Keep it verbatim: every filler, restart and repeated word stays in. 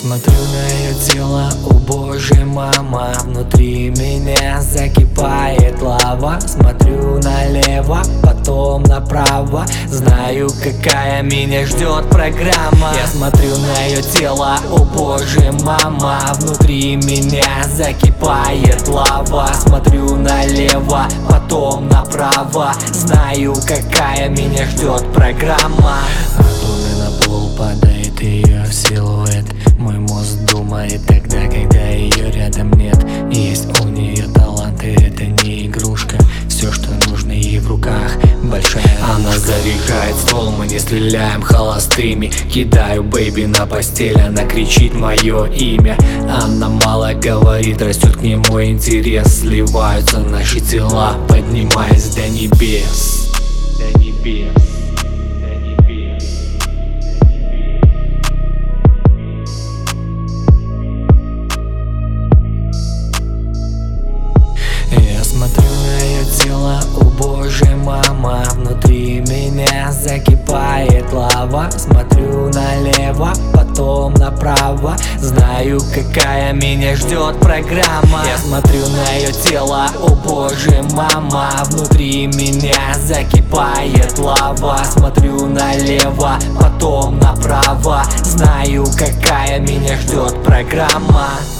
смотрю на ее тело, о боже, мама. Внутри меня закипает лава. Смотрю налево, потом направо. Знаю, какая меня ждет программа. Я смотрю на ее тело, о боже, мама. Внутри меня закипает лава. Смотрю налево, потом направо. Знаю, какая меня ждет программа. Оттуда на пол падает ее силуэт. Мой мозг думает тогда, когда ее рядом нет. Есть у нее таланты, это не игрушка. Все, что нужно ей в руках, большая она заряжает ствол, мы не стреляем холостыми. Кидаю бэйби на постель, она кричит мое имя. Она мало говорит, растет к нему интерес. Сливаются наши тела, поднимаясь до небес. До небес. Я смотрю на ее тело, о боже, мама. Внутри меня закипает лава. Смотрю налево, потом направо. Знаю, какая меня ждет программа. Я смотрю на ее тело, о боже, мама. Внутри меня закипает лава. Смотрю налево, потом направо. Знаю, какая меня ждет программа.